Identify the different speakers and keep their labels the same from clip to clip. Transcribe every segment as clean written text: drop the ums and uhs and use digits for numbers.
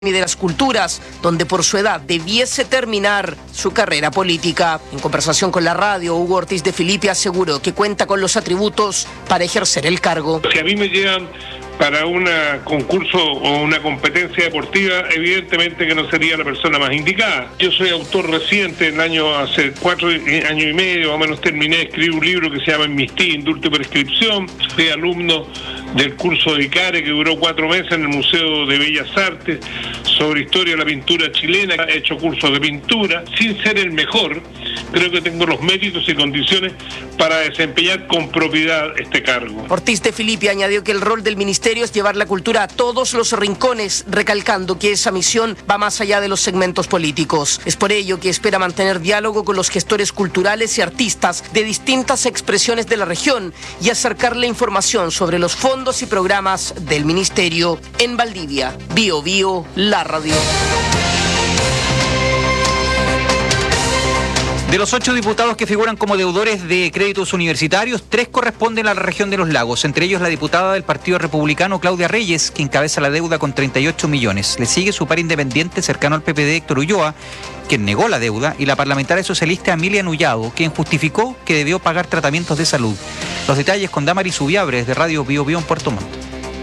Speaker 1: y de las Culturas, donde por su edad debiese terminar su carrera política. En conversación con la radio, Hugo Ortiz de Filippi aseguró que cuenta con los atributos para ejercer el cargo.
Speaker 2: Si a mí me llegan para un concurso o una competencia deportiva, evidentemente que no sería la persona más indicada. Yo soy autor reciente, hace 4 años y medio, más o menos terminé de escribir un libro que se llama Amnistía, Indulto y Prescripción. Fui alumno del curso de ICARE que duró 4 meses en el Museo de Bellas Artes sobre historia de la pintura chilena. He hecho cursos de pintura, sin ser el mejor. Creo que tengo los méritos y condiciones para desempeñar con propiedad este cargo.
Speaker 1: Ortiz de Filippi añadió que el rol del ministerio es llevar la cultura a todos los rincones, recalcando que esa misión va más allá de los segmentos políticos. Es por ello que espera mantener diálogo con los gestores culturales y artistas de distintas expresiones de la región y acercarle información sobre los fondos y programas del ministerio. En Valdivia, Bio Bio, la radio.
Speaker 3: De los 8 diputados que figuran como deudores de créditos universitarios, 3 corresponden a la región de los lagos, entre ellos la diputada del Partido Republicano Claudia Reyes, que encabeza la deuda con 38 millones. Le sigue su par independiente cercano al PPD, Héctor Ulloa, quien negó la deuda, y la parlamentaria socialista Emilia Nullado, quien justificó que debió pagar tratamientos de salud. Los detalles con Damaris Ubiabres de Radio Bio Bio en Puerto Montt.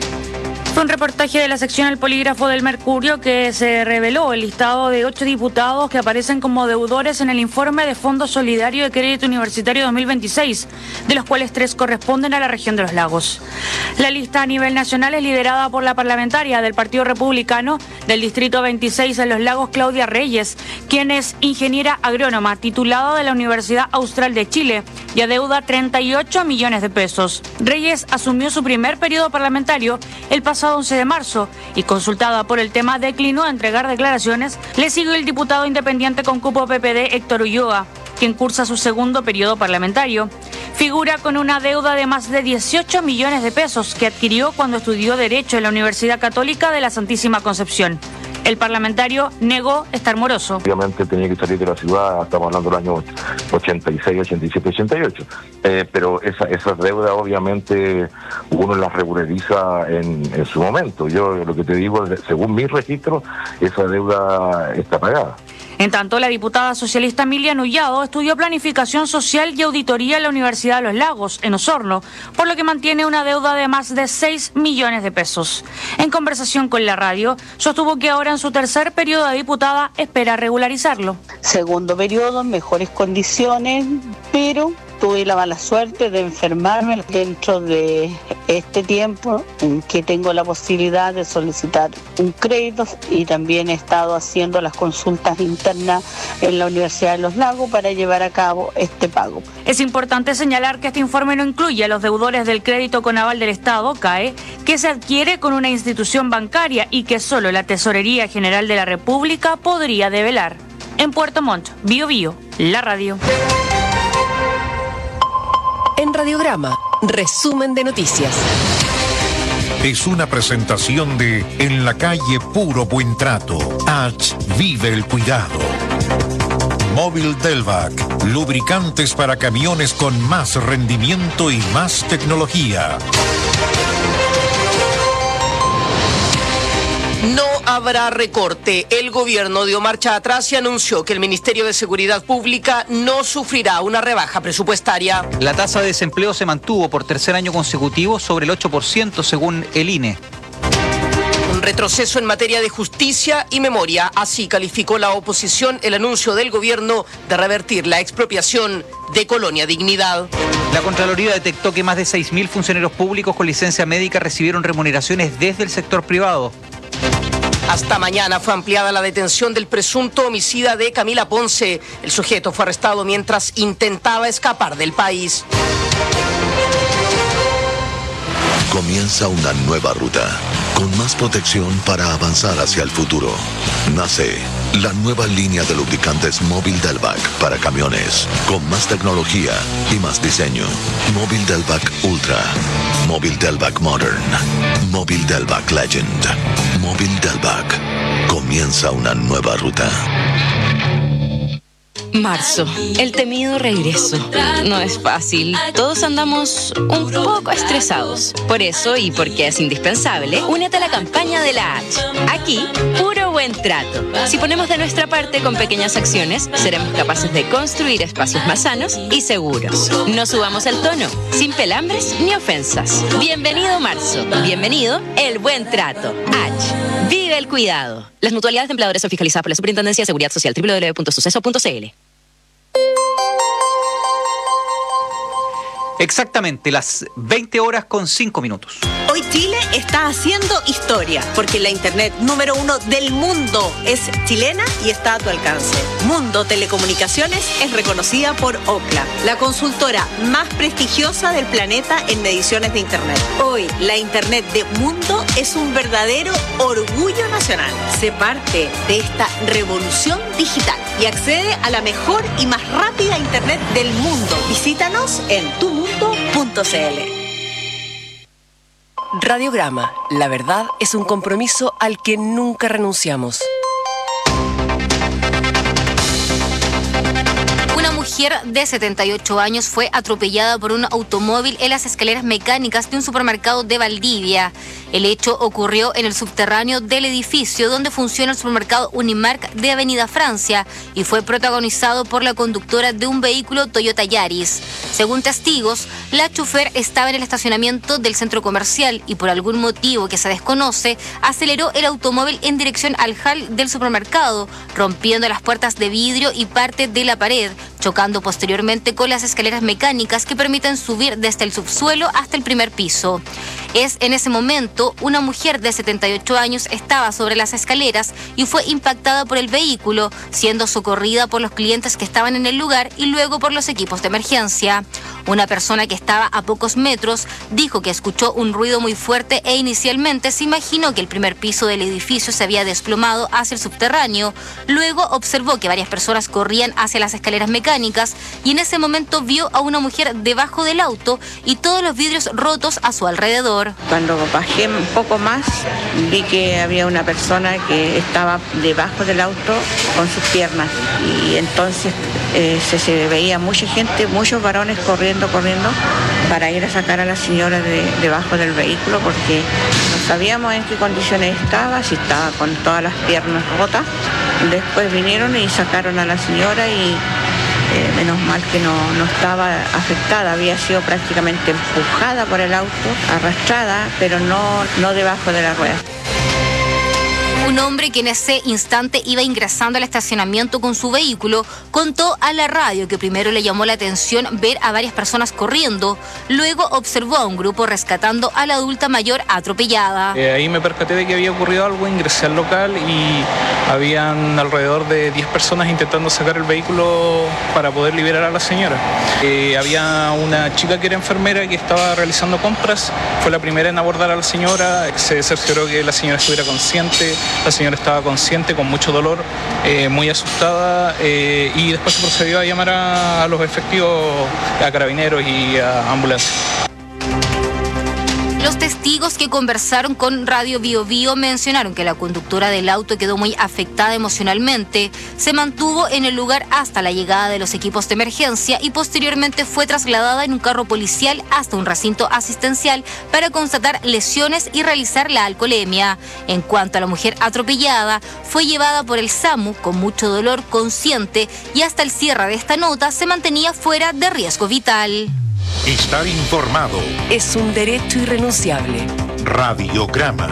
Speaker 4: Fue un reportaje de la sección El Polígrafo del Mercurio que se reveló el listado de 8 diputados que aparecen como deudores en el informe de Fondo Solidario de Crédito Universitario 2026, de los cuales 3 corresponden a la región de los lagos. La lista a nivel nacional es liderada por la parlamentaria del Partido Republicano del Distrito 26 en los Lagos, Claudia Reyes, quien es ingeniera agrónoma titulada de la Universidad Austral de Chile y adeuda 38 millones de pesos. Reyes asumió su primer periodo parlamentario el pasado 11 de marzo y, consultada por el tema, declinó a entregar declaraciones. Le siguió el diputado independiente con cupo PPD Héctor Ulloa, quien cursa su segundo periodo parlamentario. Figura con una deuda de más de 18 millones de pesos que adquirió cuando estudió Derecho en la Universidad Católica de la Santísima Concepción. El parlamentario negó estar moroso.
Speaker 5: Obviamente tenía que salir de la ciudad, estamos hablando del año 86, 87, 88. Pero esas deudas obviamente uno las regulariza en su momento. Yo lo que te digo, según mis registros, esa deuda está pagada.
Speaker 4: En tanto, la diputada socialista Emilia Nullado estudió Planificación Social y Auditoría en la Universidad de los Lagos, en Osorno, por lo que mantiene una deuda de más de 6 millones de pesos. En conversación con la radio, sostuvo que ahora en su tercer periodo de diputada espera regularizarlo.
Speaker 6: Segundo periodo, en mejores condiciones, pero tuve la mala suerte de enfermarme dentro de este tiempo en que tengo la posibilidad de solicitar un crédito, y también he estado haciendo las consultas internas en la Universidad de los Lagos para llevar a cabo este pago.
Speaker 4: Es importante señalar que este informe no incluye a los deudores del crédito con aval del Estado, CAE, que se adquiere con una institución bancaria y que solo la Tesorería General de la República podría develar. En Puerto Montt, Bio Bio, la radio.
Speaker 7: En Radiograma, resumen de noticias.
Speaker 8: Es una presentación de En la calle Puro Buen Trato. H. Vive el cuidado. Móvil Delvac. Lubricantes para camiones con más rendimiento y más tecnología.
Speaker 1: No habrá recorte. El gobierno dio marcha atrás y anunció que el Ministerio de Seguridad Pública no sufrirá una rebaja presupuestaria.
Speaker 3: La tasa de desempleo se mantuvo por tercer año consecutivo sobre el 8% según el INE.
Speaker 1: Un retroceso en materia de justicia y memoria. Así calificó la oposición el anuncio del gobierno de revertir la expropiación de Colonia Dignidad.
Speaker 3: La Contraloría detectó que más de 6.000 funcionarios públicos con licencia médica recibieron remuneraciones desde el sector privado.
Speaker 1: Hasta mañana fue ampliada la detención del presunto homicida de Camila Ponce. El sujeto fue arrestado mientras intentaba escapar del país.
Speaker 9: Comienza una nueva ruta, con más protección para avanzar hacia el futuro. Nace la nueva línea de lubricantes Móvil Delvac para camiones, con más tecnología y más diseño. Móvil Delvac Ultra, Móvil Delvac Modern, Móvil Delvac Legend, Móvil Delvac. Comienza una nueva ruta.
Speaker 10: Marzo, el temido regreso. No es fácil. Todos andamos un poco estresados. Por eso, y porque es indispensable, únete a la campaña de la H. Aquí, puro buen trato. Si ponemos de nuestra parte con pequeñas acciones, seremos capaces de construir espacios más sanos y seguros. No subamos el tono, sin pelambres ni ofensas. Bienvenido marzo. Bienvenido el buen trato. H. Vive el cuidado. Las mutualidades de empleadores son fiscalizadas por la Superintendencia de Seguridad Social. www.suceso.cl.
Speaker 3: Exactamente, las 20:05.
Speaker 11: Hoy Chile está haciendo historia, porque la internet número 1 del mundo es chilena y está a tu alcance. Mundo Telecomunicaciones es reconocida por Ookla, la consultora más prestigiosa del planeta en mediciones de internet. Hoy, la internet de Mundo es un verdadero orgullo nacional. Sé parte de esta revolución digital y accede a la mejor y más rápida internet del mundo. Visítanos en tumundo.cl.
Speaker 7: Radiograma. La verdad es un compromiso al que nunca renunciamos.
Speaker 12: Una mujer de 78 años fue atropellada por un automóvil en las escaleras mecánicas de un supermercado de Valdivia. El hecho ocurrió en el subterráneo del edificio donde funciona el supermercado Unimark de Avenida Francia y fue protagonizado por la conductora de un vehículo Toyota Yaris. Según testigos, la chofer estaba en el estacionamiento del centro comercial y por algún motivo que se desconoce, aceleró el automóvil en dirección al hall del supermercado, rompiendo las puertas de vidrio y parte de la pared, chocando posteriormente con las escaleras mecánicas que permiten subir desde el subsuelo hasta el primer piso. Es en ese momento, una mujer de 78 años estaba sobre las escaleras y fue impactada por el vehículo, siendo socorrida por los clientes que estaban en el lugar y luego por los equipos de emergencia. Una persona que estaba a pocos metros dijo que escuchó un ruido muy fuerte e inicialmente se imaginó que el primer piso del edificio se había desplomado hacia el subterráneo. Luego observó que varias personas corrían hacia las escaleras mecánicas y en ese momento vio a una mujer debajo del auto y todos los vidrios rotos a su alrededor.
Speaker 13: Cuando bajé un poco más, vi que había una persona que estaba debajo del auto con sus piernas y entonces se veía mucha gente, muchos varones corriendo para ir a sacar a la señora debajo del vehículo porque no sabíamos en qué condiciones estaba, si estaba con todas las piernas rotas. Después vinieron y sacaron a la señora y menos mal que no estaba afectada, había sido prácticamente empujada por el auto, arrastrada, pero no debajo de la rueda.
Speaker 12: Un hombre que en ese instante iba ingresando al estacionamiento con su vehículo contó a la radio que primero le llamó la atención ver a varias personas corriendo, luego observó a un grupo rescatando a la adulta mayor atropellada.
Speaker 14: Ahí me percaté de que había ocurrido algo, ingresé al local y habían alrededor de 10 personas intentando sacar el vehículo para poder liberar a la señora. Había una chica que era enfermera que estaba realizando compras, fue la primera en abordar a la señora, se cercioró que la señora estuviera consciente. La señora estaba consciente, con mucho dolor, muy asustada y después se procedió a llamar a los efectivos, a carabineros y a ambulancias.
Speaker 12: Los testigos que conversaron con Radio Bio Bio mencionaron que la conductora del auto quedó muy afectada emocionalmente, se mantuvo en el lugar hasta la llegada de los equipos de emergencia y posteriormente fue trasladada en un carro policial hasta un recinto asistencial para constatar lesiones y realizar la alcoholemia. En cuanto a la mujer atropellada, fue llevada por el SAMU con mucho dolor, consciente, y hasta el cierre de esta nota se mantenía fuera de riesgo vital.
Speaker 8: Estar informado
Speaker 7: es un derecho irrenunciable.
Speaker 8: Radiograma.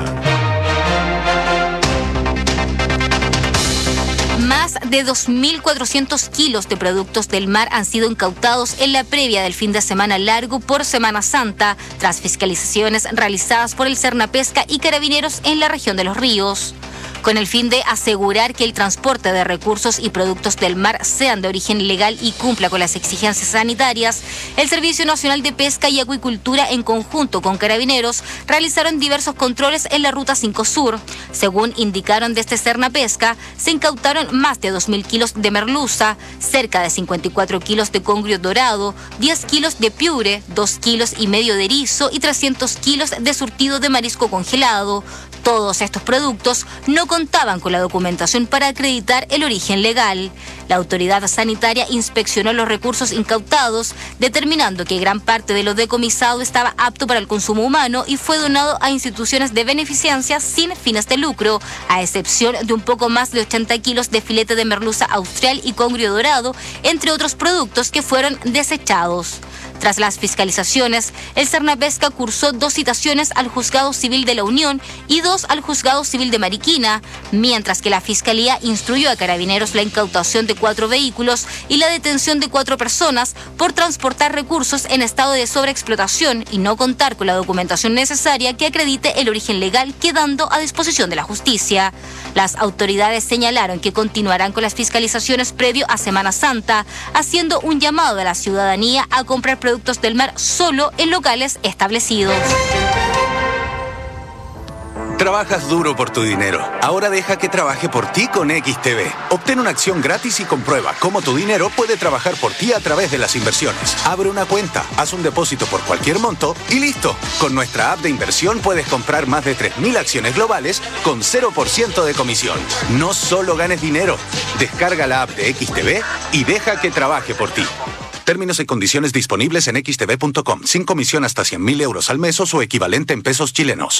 Speaker 12: Más de 2.400 kilos de productos del mar han sido incautados en la previa del fin de semana largo por Semana Santa, tras fiscalizaciones realizadas por el Cernapesca y Carabineros en la región de Los Ríos. Con el fin de asegurar que el transporte de recursos y productos del mar sean de origen legal y cumpla con las exigencias sanitarias, el Servicio Nacional de Pesca y Acuicultura, en conjunto con Carabineros, realizaron diversos controles en la Ruta 5 Sur. Según indicaron desde Cernapesca, se incautaron más de 2.000 kilos de merluza, cerca de 54 kilos de congrio dorado, 10 kilos de piure, 2,5 kilos de erizo y 300 kilos de surtido de marisco congelado. Todos estos productos no contaban con la documentación para acreditar el origen legal. La autoridad sanitaria inspeccionó los recursos incautados, determinando que gran parte de lo decomisado estaba apto para el consumo humano y fue donado a instituciones de beneficencia sin fines de lucro, a excepción de un poco más de 80 kilos de filete de merluza austral y congrio dorado, entre otros productos que fueron desechados. Tras las fiscalizaciones, el Cernapesca cursó 2 citaciones al Juzgado Civil de la Unión y 2 al Juzgado Civil de Mariquina, mientras que la Fiscalía instruyó a Carabineros la incautación de 4 vehículos y la detención de 4 personas por transportar recursos en estado de sobreexplotación y no contar con la documentación necesaria que acredite el origen legal, quedando a disposición de la justicia. Las autoridades señalaron que continuarán con las fiscalizaciones previo a Semana Santa, haciendo un llamado a la ciudadanía a comprar productos del mar solo en locales establecidos.
Speaker 15: Trabajas duro por tu dinero. Ahora deja que trabaje por ti con XTB. Obtén una acción gratis y comprueba cómo tu dinero puede trabajar por ti a través de las inversiones. Abre una cuenta, haz un depósito por cualquier monto y listo. Con nuestra app de inversión puedes comprar más de 3.000 acciones globales con 0% de comisión. No solo ganes dinero. Descarga la app de XTB y deja que trabaje por ti. Términos y condiciones disponibles en xtb.com. Sin comisión hasta 100.000 euros al mes o su equivalente en pesos chilenos.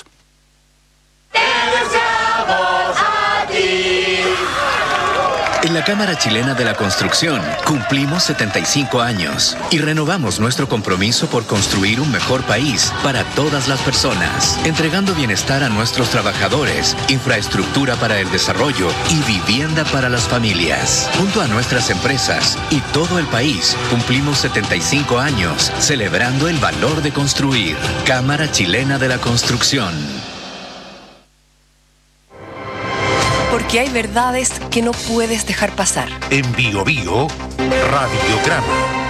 Speaker 16: En la Cámara Chilena de la Construcción cumplimos 75 años y renovamos nuestro compromiso por construir un mejor país para todas las personas, entregando bienestar a nuestros trabajadores, infraestructura para el desarrollo y vivienda para las familias. Junto a nuestras empresas y todo el país, cumplimos 75 años celebrando el valor de construir. Cámara Chilena de la Construcción.
Speaker 7: Porque hay verdades que no puedes dejar pasar.
Speaker 8: En Bio Bio, Radiograma.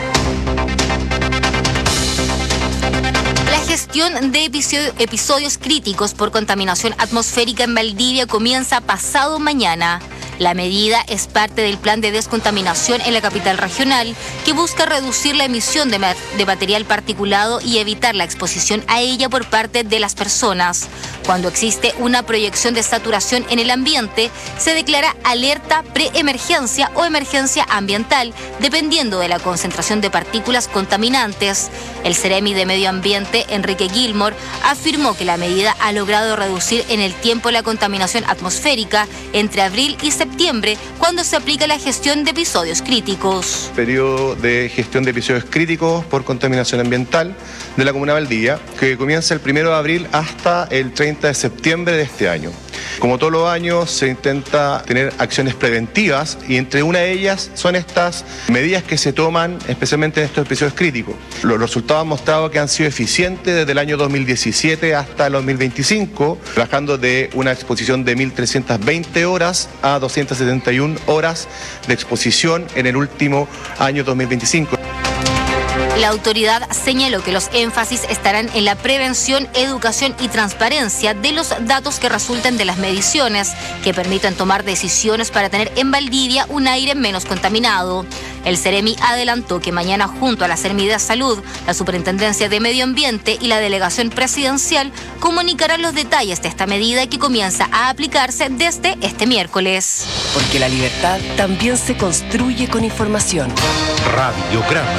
Speaker 12: La gestión de episodios críticos por contaminación atmosférica en Valdivia comienza pasado mañana. La medida es parte del plan de descontaminación en la capital regional, que busca reducir la emisión de material particulado y evitar la exposición a ella por parte de las personas. Cuando existe una proyección de saturación en el ambiente, se declara alerta preemergencia o emergencia ambiental, dependiendo de la concentración de partículas contaminantes. El Ceremi de Medio Ambiente, Enrique Gilmore, afirmó que la medida ha logrado reducir en el tiempo la contaminación atmosférica entre abril y septiembre, cuando se aplica la gestión de episodios críticos.
Speaker 17: Periodo de gestión de episodios críticos por contaminación ambiental de la Comuna de Valdivia, que comienza el 1 de abril hasta el 30 de septiembre de este año. Como todos los años, se intenta tener acciones preventivas y entre una de ellas son estas medidas que se toman especialmente en estos episodios críticos. Los resultados han mostrado que han sido eficientes desde el año 2017 hasta el 2025, bajando de una exposición de 1.320 horas a 271 horas de exposición en el último año 2025.
Speaker 12: La autoridad señaló que los énfasis estarán en la prevención, educación y transparencia de los datos que resulten de las mediciones, que permitan tomar decisiones para tener en Valdivia un aire menos contaminado. El Ceremi adelantó que mañana, junto a la Seremi de Salud, la Superintendencia de Medio Ambiente y la Delegación Presidencial, comunicarán los detalles de esta medida que comienza a aplicarse desde este miércoles.
Speaker 7: Porque la libertad también se construye con información.
Speaker 8: Radiograma.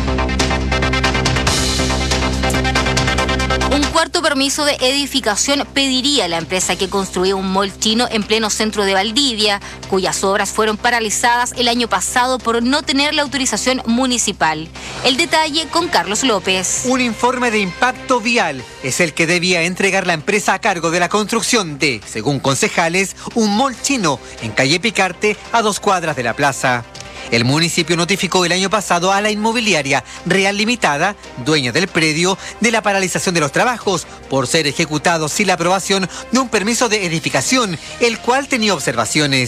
Speaker 12: Un cuarto permiso de edificación pediría a la empresa que construyó un mall chino en pleno centro de Valdivia, cuyas obras fueron paralizadas el año pasado por no tener la autorización municipal. El detalle con Carlos López.
Speaker 18: Un informe de impacto vial es el que debía entregar la empresa a cargo de la construcción de, según concejales, un mall chino en calle Picarte, a 2 cuadras de la plaza. El municipio notificó el año pasado a la inmobiliaria Real Limitada, dueña del predio, de la paralización de los trabajos por ser ejecutados sin la aprobación de un permiso de edificación, el cual tenía observaciones.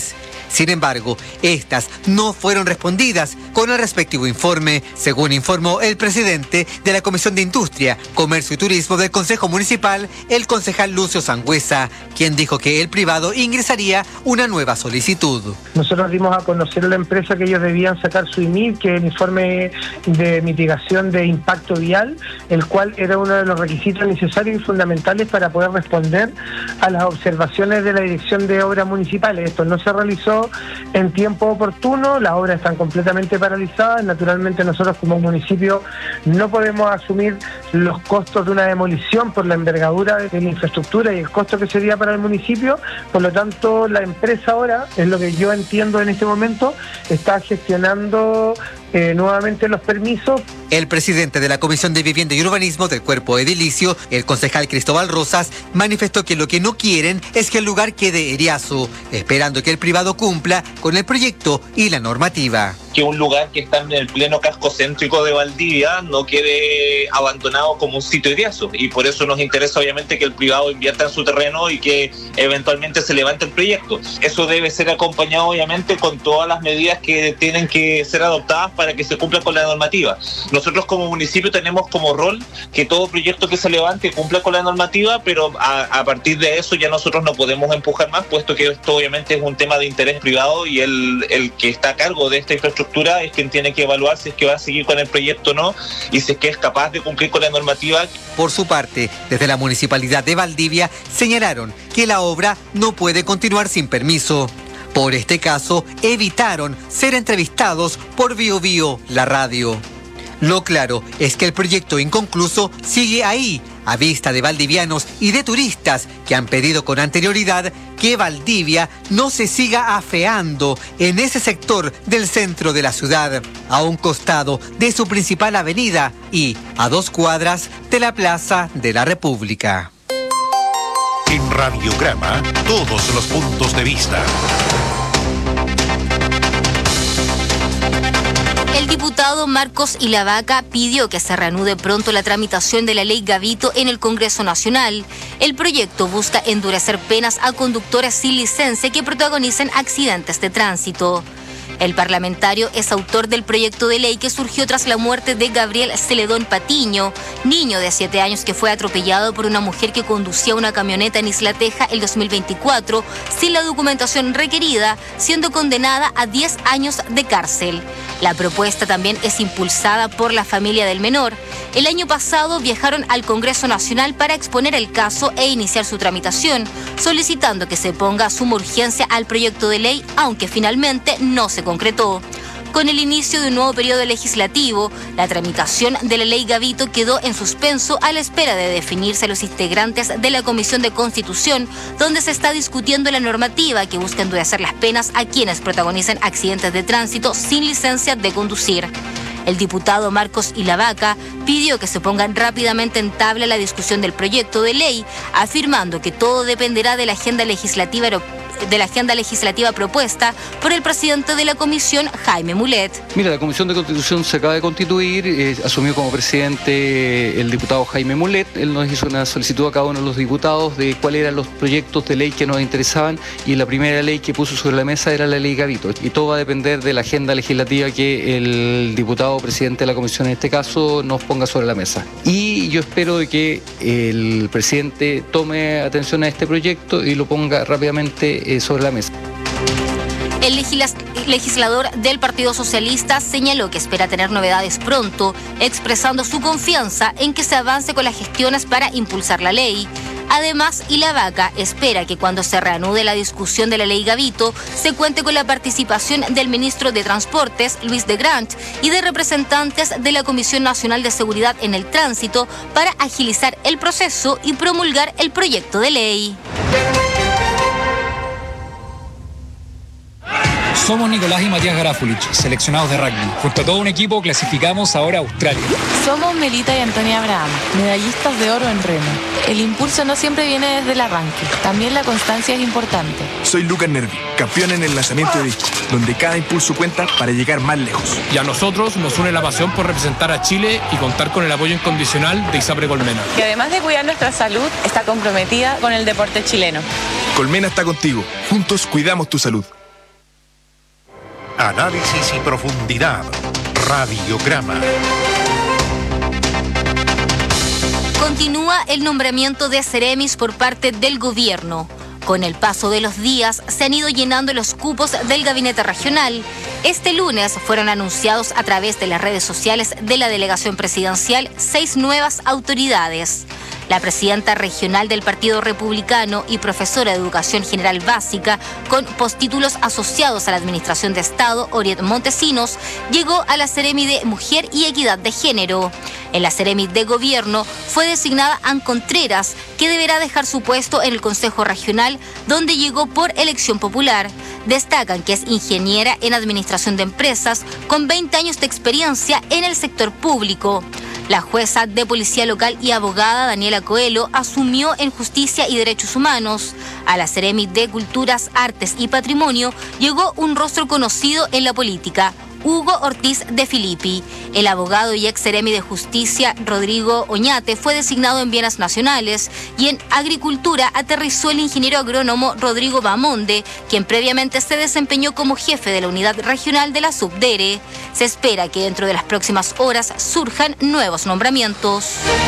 Speaker 18: Sin embargo, estas no fueron respondidas con el respectivo informe, según informó el presidente de la Comisión de Industria, Comercio y Turismo del Consejo Municipal, el concejal Lucio Sangüesa, quien dijo que el privado ingresaría una nueva solicitud.
Speaker 19: Nosotros dimos a conocer a la empresa que ellos debían sacar su IMID, que es el informe de mitigación de impacto vial, el cual era uno de los requisitos necesarios y fundamentales para poder responder a las observaciones de la Dirección de Obras Municipales. Esto no se realizó en tiempo oportuno, las obras están completamente paralizadas. Naturalmente nosotros como municipio no podemos asumir los costos de una demolición por la envergadura de la infraestructura y el costo que sería para el municipio. Por lo tanto, la empresa ahora, es lo que yo entiendo en este momento, está gestionando nuevamente los permisos.
Speaker 18: El presidente de la Comisión de Vivienda y Urbanismo del Cuerpo Edilicio, el concejal Cristóbal Rosas, manifestó que lo que no quieren es que el lugar quede eriazo, esperando que el privado cumpla con el proyecto y la normativa.
Speaker 20: Que un lugar que está en el pleno casco céntrico de Valdivia no quede abandonado como un sitio eriazo, y por eso nos interesa obviamente que el privado invierta en su terreno y que eventualmente se levante el proyecto. Eso debe ser acompañado obviamente con todas las medidas que tienen que ser adoptadas para que se cumpla con la normativa. Nosotros como municipio tenemos como rol que todo proyecto que se levante cumpla con la normativa, pero a partir de eso ya nosotros no podemos empujar más, puesto que esto obviamente es un tema de interés privado y el que está a cargo de esta infraestructura es quien tiene que evaluar si es que va a seguir con el proyecto o no y si es que es capaz de cumplir con la normativa.
Speaker 18: Por su parte, desde la Municipalidad de Valdivia señalaron que la obra no puede continuar sin permiso. Por este caso, evitaron ser entrevistados por Bio Bio, la radio. Lo claro es que el proyecto inconcluso sigue ahí, a vista de valdivianos y de turistas que han pedido con anterioridad que Valdivia no se siga afeando en ese sector del centro de la ciudad, a un costado de su principal avenida y a 2 cuadras de la Plaza de la República.
Speaker 8: En Radiograma, todos los puntos de vista.
Speaker 12: El diputado Marcos Ilavaca pidió que se reanude pronto la tramitación de la ley Gavito en el Congreso Nacional. El proyecto busca endurecer penas a conductores sin licencia que protagonicen accidentes de tránsito. El parlamentario es autor del proyecto de ley que surgió tras la muerte de Gabriel Celedón Patiño, niño de 7 años que fue atropellado por una mujer que conducía una camioneta en Isla Teja el 2024 sin la documentación requerida, siendo condenada a 10 años de cárcel. La propuesta también es impulsada por la familia del menor. El año pasado viajaron al Congreso Nacional para exponer el caso e iniciar su tramitación, solicitando que se ponga suma urgencia al proyecto de ley, aunque finalmente no se concretó. Con el inicio de un nuevo periodo legislativo, la tramitación de la ley Gavito quedó en suspenso a la espera de definirse los integrantes de la Comisión de Constitución, donde se está discutiendo la normativa que busca endurecer las penas a quienes protagonicen accidentes de tránsito sin licencia de conducir. El diputado Marcos Ilavaca pidió que se pongan rápidamente en tabla la discusión del proyecto de ley, afirmando que todo dependerá de la agenda legislativa propuesta por el presidente de la comisión, Jaime Mulet.
Speaker 21: Mira, la Comisión de Constitución se acaba de constituir, asumió como presidente el diputado Jaime Mulet. Él nos hizo una solicitud a cada uno de los diputados de cuáles eran los proyectos de ley que nos interesaban, y la primera ley que puso sobre la mesa era la ley Gavito. Y todo va a depender de la agenda legislativa que el diputado presidente de la comisión en este caso nos ponga sobre la mesa. Y yo espero de que el presidente tome atención a este proyecto y lo ponga rápidamente sobre la mesa.
Speaker 12: El legislador del Partido Socialista señaló que espera tener novedades pronto, expresando su confianza en que se avance con las gestiones para impulsar la ley. Además, Ilavaca espera que cuando se reanude la discusión de la ley Gavito se cuente con la participación del ministro de Transportes, Luis de Grant, y de representantes de la Comisión Nacional de Seguridad en el Tránsito para agilizar el proceso y promulgar el proyecto de ley.
Speaker 22: Somos Nicolás y Matías Garafulich, seleccionados de rugby. Junto a todo un equipo clasificamos ahora a Australia.
Speaker 23: Somos Melita y Antonia Abraham, medallistas de oro en remo. El impulso no siempre viene desde el arranque, también la constancia es importante.
Speaker 24: Soy Lucas Nervi, campeón en el lanzamiento de disco, donde cada impulso cuenta para llegar más lejos.
Speaker 25: Y a nosotros nos une la pasión por representar a Chile y contar con el apoyo incondicional de ISAPRE Colmena.
Speaker 23: Que además de cuidar nuestra salud, está comprometida con el deporte chileno.
Speaker 24: Colmena está contigo, juntos cuidamos tu salud.
Speaker 8: Análisis y profundidad. Radiograma.
Speaker 12: Continúa el nombramiento de seremis por parte del gobierno. Con el paso de los días se han ido llenando los cupos del gabinete regional. Este lunes fueron anunciados a través de las redes sociales de la delegación presidencial 6 nuevas autoridades. La presidenta regional del Partido Republicano y profesora de Educación General Básica con postítulos asociados a la Administración de Estado, Oriet Montesinos, llegó a la Seremi de Mujer y Equidad de Género. En la Seremi de Gobierno fue designada Ann Contreras, que deberá dejar su puesto en el Consejo Regional, donde llegó por elección popular. Destacan que es ingeniera en Administración de Empresas, con 20 años de experiencia en el sector público. La jueza de Policía Local y abogada Daniela Coelho asumió en Justicia y Derechos Humanos. A la Seremi de Culturas, Artes y Patrimonio llegó un rostro conocido en la política, Hugo Ortiz de Filippi. El abogado y ex Seremi de Justicia, Rodrigo Oñate, fue designado en Bienes Nacionales, y en Agricultura aterrizó el ingeniero agrónomo Rodrigo Bamonde, quien previamente se desempeñó como jefe de la unidad regional de la Subdere. Se espera que dentro de las próximas horas surjan nuevos nombramientos.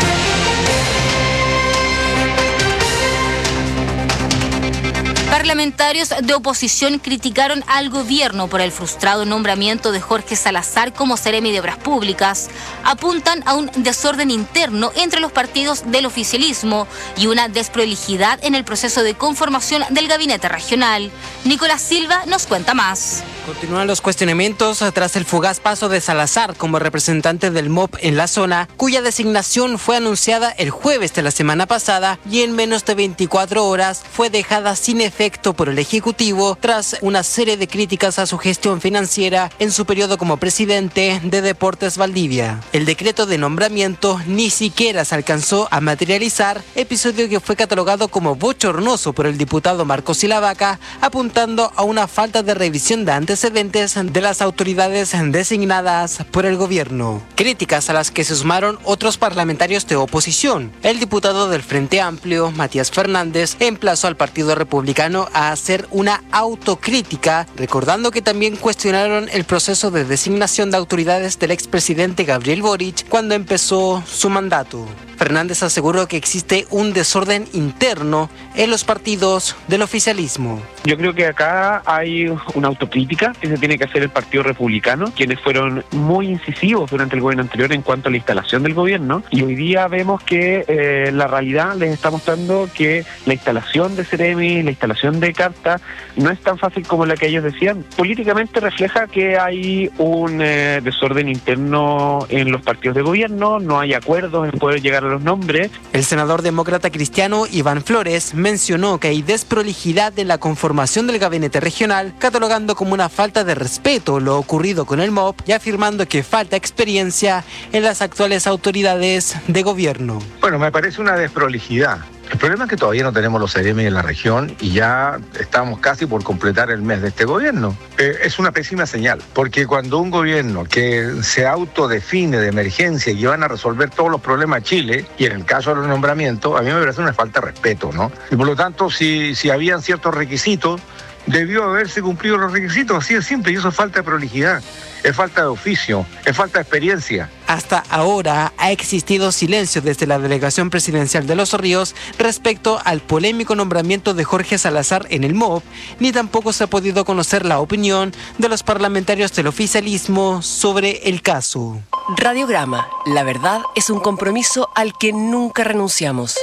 Speaker 12: Parlamentarios de oposición criticaron al gobierno por el frustrado nombramiento de Jorge Salazar como Seremi de Obras Públicas. Apuntan a un desorden interno entre los partidos del oficialismo y una desprolijidad en el proceso de conformación del gabinete regional. Nicolás Silva nos cuenta más.
Speaker 1: Continúan los cuestionamientos tras el fugaz paso de Salazar como representante del MOP en la zona, cuya designación fue anunciada el jueves de la semana pasada y en menos de 24 horas fue dejada sin efecto por el Ejecutivo tras una serie de críticas a su gestión financiera en su periodo como presidente de Deportes Valdivia. El decreto de nombramiento ni siquiera se alcanzó a materializar, episodio que fue catalogado como bochornoso por el diputado Marcos Silavaca, apuntando a una falta de revisión de antecedentes de las autoridades designadas por el gobierno. Críticas a las que se sumaron otros parlamentarios de oposición. El diputado del Frente Amplio, Matías Fernández, emplazó al Partido Republicano a hacer una autocrítica, recordando que también cuestionaron el proceso de designación de autoridades del expresidente Gabriel Boric cuando empezó su mandato. Fernández aseguró que existe un desorden interno en los partidos del oficialismo.
Speaker 2: Yo creo que acá hay una autocrítica que se tiene que hacer el Partido Republicano, quienes fueron muy incisivos durante el gobierno anterior en cuanto a la instalación del gobierno, y hoy día vemos que la realidad les está mostrando que la instalación de Seremi, la instalación de Carta, no es tan fácil como la que ellos decían. Políticamente refleja que hay un desorden interno en los partidos de gobierno, no hay acuerdos en poder llegar a los nombres.
Speaker 1: El senador demócrata cristiano Iván Flores mencionó que hay desprolijidad en la conformación del gabinete regional, catalogando como una falta de respeto lo ocurrido con el MOP y afirmando que falta experiencia en las actuales autoridades de gobierno.
Speaker 4: Bueno, me parece una desprolijidad. El problema es que todavía no tenemos los Seremi en la región y ya estamos casi por completar el mes de este gobierno. Es una pésima señal, porque cuando un gobierno que se autodefine de emergencia y que van a resolver todos los problemas de Chile, y en el caso de los nombramientos, a mí me parece una falta de respeto, ¿no? Y por lo tanto, si habían ciertos requisitos, debió haberse cumplido los requisitos, así de simple, y eso es falta de prolijidad, es falta de oficio, es falta de experiencia.
Speaker 1: Hasta ahora ha existido silencio desde la delegación presidencial de Los Ríos respecto al polémico nombramiento de Jorge Salazar en el MOP, ni tampoco se ha podido conocer la opinión de los parlamentarios del oficialismo sobre el caso.
Speaker 7: Radiograma, la verdad es un compromiso al que nunca renunciamos.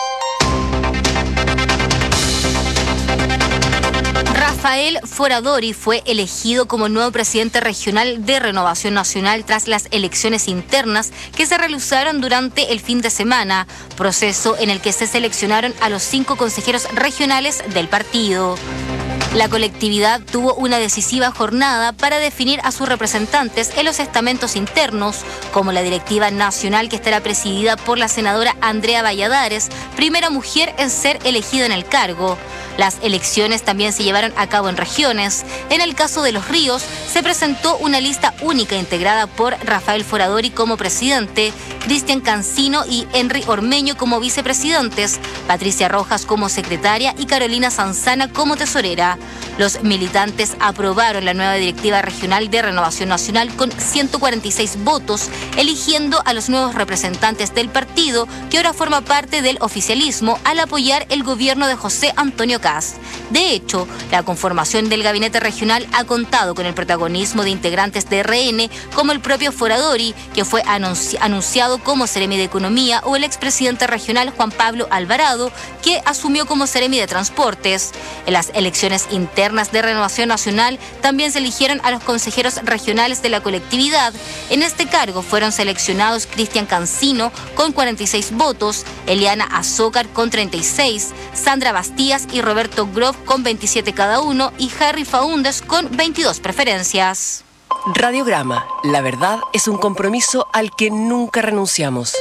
Speaker 12: Rafael Foradori fue elegido como nuevo presidente regional de Renovación Nacional tras las elecciones internas que se realizaron durante el fin de semana, proceso en el que se seleccionaron a los 5 consejeros regionales del partido. La colectividad tuvo una decisiva jornada para definir a sus representantes en los estamentos internos, como la directiva nacional, que estará presidida por la senadora Andrea Valladares, primera mujer en ser elegida en el cargo. Las elecciones también se llevaron a cabo en regiones. En el caso de Los Ríos, se presentó una lista única integrada por Rafael Foradori como presidente Cristian Cancino y Henry Ormeño como vicepresidentes, Patricia Rojas como secretaria y Carolina Sanzana como tesorera. Los militantes aprobaron la nueva directiva regional de Renovación Nacional con 146 votos, eligiendo a los nuevos representantes del partido, que ahora forma parte del oficialismo, al apoyar el gobierno de José Antonio Kast. De hecho, la conformación del gabinete regional ha contado con el protagonismo de integrantes de RN, como el propio Foradori, que fue anunciado como Seremi de Economía, o el expresidente regional Juan Pablo Alvarado, que asumió como Seremi de Transportes. En las elecciones internas de Renovación Nacional también se eligieron a los consejeros regionales de la colectividad. En este cargo fueron seleccionados Cristian Cancino con 46 votos, Eliana Azócar con 36, Sandra Bastías y Roberto Groff con 27 cada uno y Harry Faúndez con 22 preferencias.
Speaker 7: Radiograma, la verdad es un compromiso al que nunca renunciamos.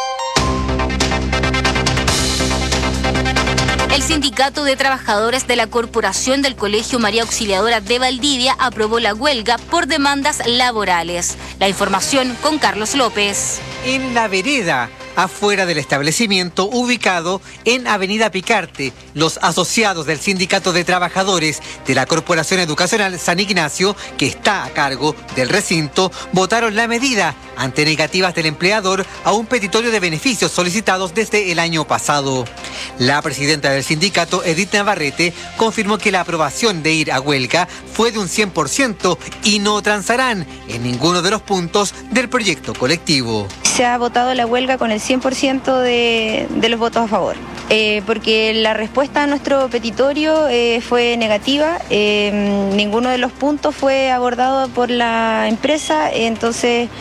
Speaker 12: El Sindicato de Trabajadores de la Corporación del Colegio María Auxiliadora de Valdivia aprobó la huelga por demandas laborales. La información con Carlos López.
Speaker 18: En la vereda, afuera del establecimiento ubicado en Avenida Picarte, los asociados del Sindicato de Trabajadores de la Corporación Educacional San Ignacio, que está a cargo del recinto, votaron la medida ante negativas del empleador a un petitorio de beneficios solicitados desde el año pasado. La presidenta del sindicato, Edith Navarrete, confirmó que la aprobación de ir a huelga fue de un 100% y no transarán en ninguno de los puntos del proyecto colectivo.
Speaker 3: Se ha votado la huelga con el 100% de los votos a favor, porque la respuesta a nuestro petitorio fue negativa, ninguno de los puntos fue abordado por la empresa, entonces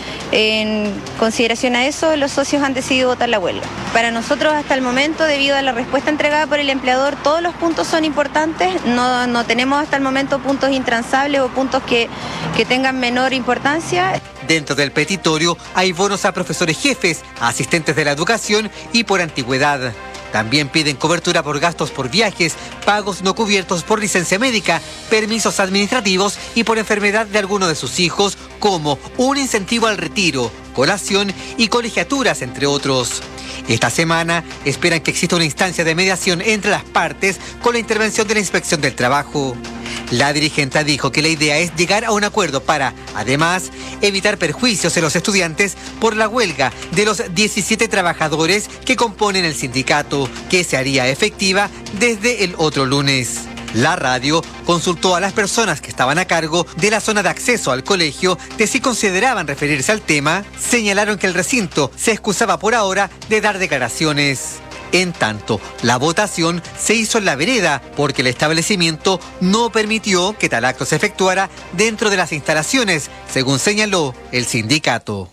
Speaker 3: en consideración a eso los socios han decidido votar la huelga. Para nosotros hasta el momento, debido a la respuesta entregada por el empleador, todos los puntos son importantes, no tenemos hasta el momento puntos intransables o puntos que tengan menor importancia.
Speaker 18: Dentro del petitorio hay bonos a profesores jefes, a asistentes de la educación y por antigüedad. También piden cobertura por gastos por viajes, pagos no cubiertos por licencia médica, permisos administrativos y por enfermedad de alguno de sus hijos, como un incentivo al retiro, colación y colegiaturas, entre otros. Esta semana esperan que exista una instancia de mediación entre las partes con la intervención de la Inspección del Trabajo. La dirigente dijo que la idea es llegar a un acuerdo para, además, evitar perjuicios en los estudiantes por la huelga de los 17 trabajadores que componen el sindicato, que se haría efectiva desde el otro lunes. La radio consultó a las personas que estaban a cargo de la zona de acceso al colegio de si consideraban referirse al tema. Señalaron que el recinto se excusaba por ahora de dar declaraciones. En tanto, la votación se hizo en la vereda porque el establecimiento no permitió que tal acto se efectuara dentro de las instalaciones, según señaló el sindicato.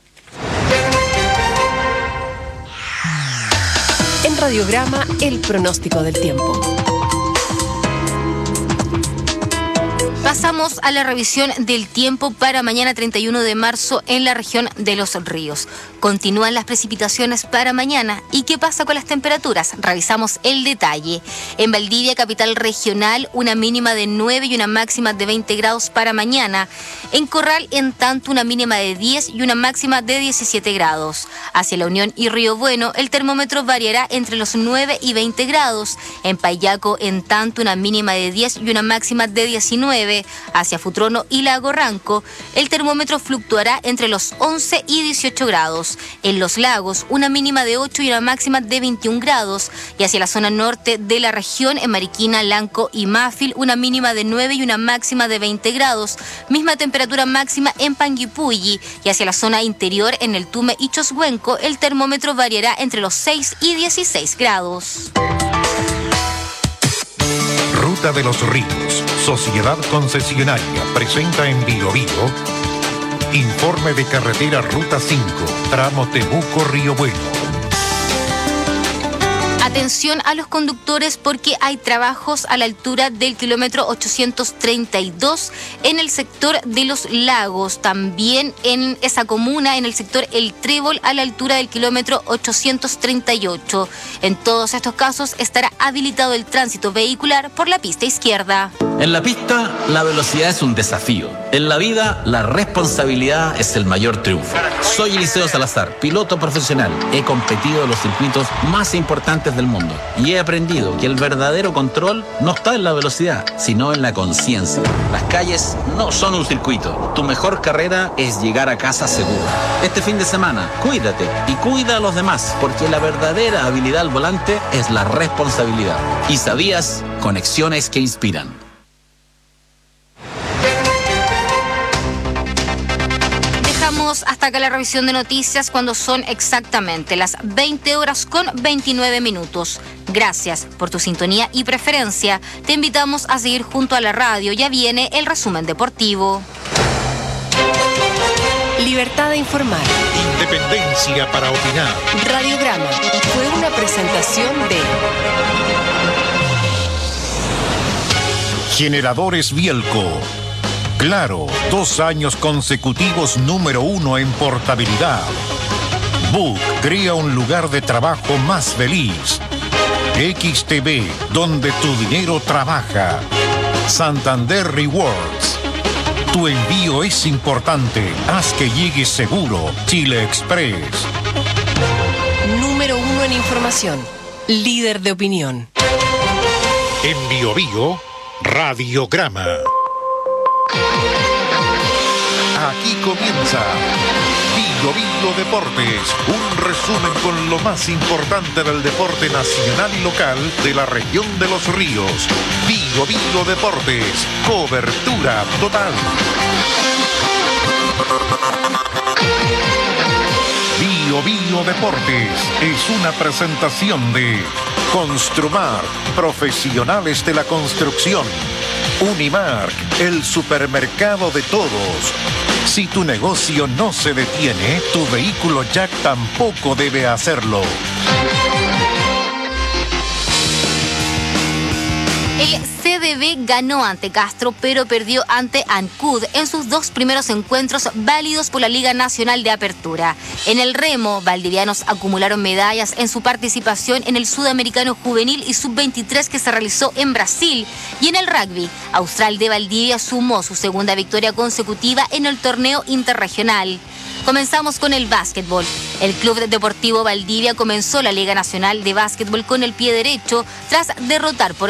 Speaker 7: En Radiograma, el pronóstico del tiempo.
Speaker 12: Pasamos a la revisión del tiempo para mañana 31 de marzo en la región de Los Ríos. Continúan las precipitaciones para mañana. ¿Y qué pasa con las temperaturas? Revisamos el detalle. En Valdivia, capital regional, una mínima de 9 y una máxima de 20 grados para mañana. En Corral, en tanto, una mínima de 10 y una máxima de 17 grados. Hacia La Unión y Río Bueno, el termómetro variará entre los 9 y 20 grados. En Payaco, en tanto, una mínima de 10 y una máxima de 19. Hacia Futrono y Lago Ranco, el termómetro fluctuará entre los 11 y 18 grados. En Los Lagos, una mínima de 8 y una máxima de 21 grados. Y hacia la zona norte de la región, en Mariquina, Lanco y Mafil, una mínima de 9 y una máxima de 20 grados. Misma temperatura máxima en Panguipulli. Y hacia la zona interior, en el Tume y Choshuenco, el termómetro variará entre los 6 y 16 grados.
Speaker 8: Ruta de los Ríos, Sociedad Concesionaria, presenta en Bio informe de carretera Ruta 5, tramo Temuco-Río Bueno.
Speaker 12: Atención a los conductores porque hay trabajos a la altura del kilómetro 832 en el sector de Los Lagos. También en esa comuna, en el sector El Trébol, a la altura del kilómetro 838. En todos estos casos estará habilitado el tránsito vehicular por la pista izquierda.
Speaker 5: En la pista, la velocidad es un desafío. En la vida, la responsabilidad es el mayor triunfo. Soy Eliseo Salazar, piloto profesional. He competido en los circuitos más importantes del mundo y he aprendido que el verdadero control no está en la velocidad, sino en la conciencia. Las calles no son un circuito. Tu mejor carrera es llegar a casa seguro. Este fin de semana, cuídate y cuida a los demás, porque la verdadera habilidad al volante es la responsabilidad. ¿Y sabías? Conexiones que inspiran.
Speaker 12: Hasta acá la revisión de noticias cuando son exactamente las 20:29. Gracias por tu sintonía y preferencia. Te invitamos a seguir junto a la radio. Ya viene el resumen deportivo.
Speaker 7: Libertad de informar.
Speaker 8: Independencia para opinar.
Speaker 7: Radiograma fue una presentación de
Speaker 8: Generadores Bielco. Claro, 2 años consecutivos número 1 en portabilidad. Book crea un lugar de trabajo más feliz. XTV, donde tu dinero trabaja. Santander Rewards. Tu envío es importante. Haz que llegue seguro. Chile Express.
Speaker 7: Número 1 en información. Líder de opinión.
Speaker 8: En Bio Bio, Radiograma. Aquí comienza Bio Bio Deportes, un resumen con lo más importante del deporte nacional y local de la región de Los Ríos. Bio Bio Deportes, cobertura total. Bio Bio Deportes es una presentación de Construmar, profesionales de la construcción. Unimark, el supermercado de todos. Si tu negocio no se detiene, tu vehículo Jack tampoco debe hacerlo.
Speaker 12: El CDB ganó ante Castro, pero perdió ante Ancud en sus 2 primeros encuentros válidos por la Liga Nacional de Apertura. En el remo, valdivianos acumularon medallas en su participación en el Sudamericano Juvenil y Sub-23 que se realizó en Brasil. Y en el rugby, Austral de Valdivia sumó su segunda victoria consecutiva en el torneo interregional. Comenzamos con el básquetbol. El Club Deportivo Valdivia comenzó la Liga Nacional de Básquetbol con el pie derecho tras derrotar por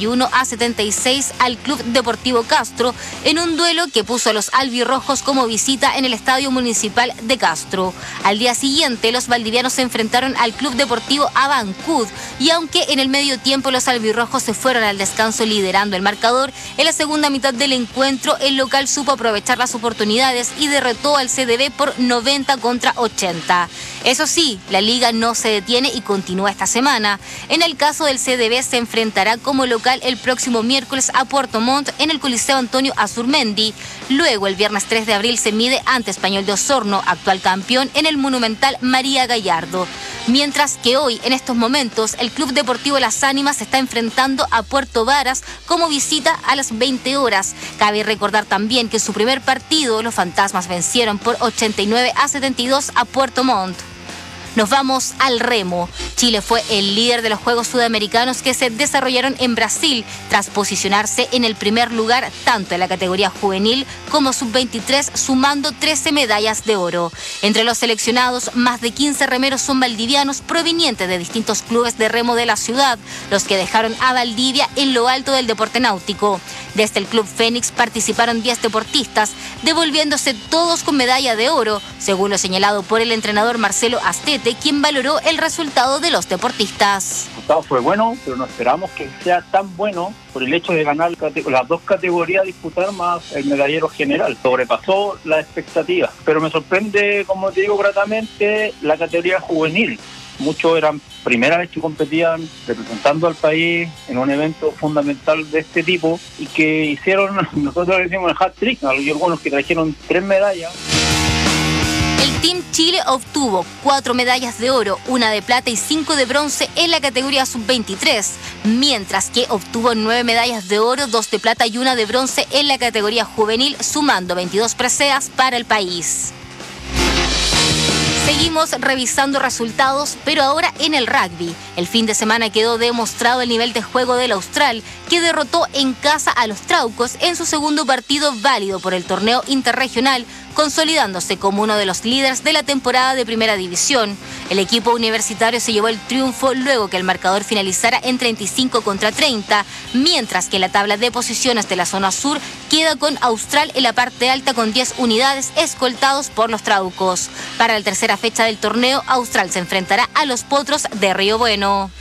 Speaker 12: 81-76 al Club Deportivo Castro en un duelo que puso a los albirrojos como visita en el Estadio Municipal de Castro. Al día siguiente, los valdivianos se enfrentaron al Club Deportivo Abancud y aunque en el medio tiempo los albirrojos se fueron al descanso liderando el marcador, en la segunda mitad del encuentro el local supo aprovechar las oportunidades y derrotó al CDB por 90-80. Eso sí, la liga no se detiene y continúa esta semana. En el caso del CDB se enfrentará como local el próximo miércoles a Puerto Montt en el Coliseo Antonio Azurmendi. Luego el viernes 3 de abril se mide ante Español de Osorno, actual campeón, en el Monumental María Gallardo. Mientras que hoy, en estos momentos, el Club Deportivo Las Ánimas se está enfrentando a Puerto Varas como visita a las 20 horas. Cabe recordar también que en su primer partido los Fantasmas vencieron por 89-72 a Puerto Montt. Nos vamos al remo. Chile fue el líder de los Juegos Sudamericanos que se desarrollaron en Brasil tras posicionarse en el primer lugar tanto en la categoría juvenil como sub-23, sumando 13 medallas de oro. Entre los seleccionados, más de 15 remeros son valdivianos provenientes de distintos clubes de remo de la ciudad, los que dejaron a Valdivia en lo alto del deporte náutico. Desde el Club Fénix participaron 10 deportistas, devolviéndose todos con medalla de oro, según lo señalado por el entrenador Marcelo Astete, quien valoró el resultado de los deportistas.
Speaker 6: El resultado fue bueno, pero no esperamos que sea tan bueno por el hecho de ganar las 2 categorías, disputar más el medallero general. Sobrepasó las expectativas, pero me sorprende, como te digo, gratamente la categoría juvenil. Muchos eran primera vez que competían representando al país en un evento fundamental de este tipo y que hicieron, nosotros le decimos el hat-trick, algunos que trajeron 3 medallas.
Speaker 12: El Team Chile obtuvo 4 medallas de oro, 1 de plata y 5 de bronce en la categoría sub-23, mientras que obtuvo 9 medallas de oro, 2 de plata y 1 de bronce en la categoría juvenil, sumando 22 preseas para el país. Seguimos revisando resultados, pero ahora en el rugby. El fin de semana quedó demostrado el nivel de juego del Austral, que derrotó en casa a los Traucos en su segundo partido válido por el torneo interregional, consolidándose como uno de los líderes de la temporada de Primera División. El equipo universitario se llevó el triunfo luego que el marcador finalizara en 35-30, mientras que la tabla de posiciones de la zona sur queda con Austral en la parte alta con 10 unidades, escoltados por los Traucos. Para la tercera fecha del torneo, Austral se enfrentará a los Potros de Río Bueno.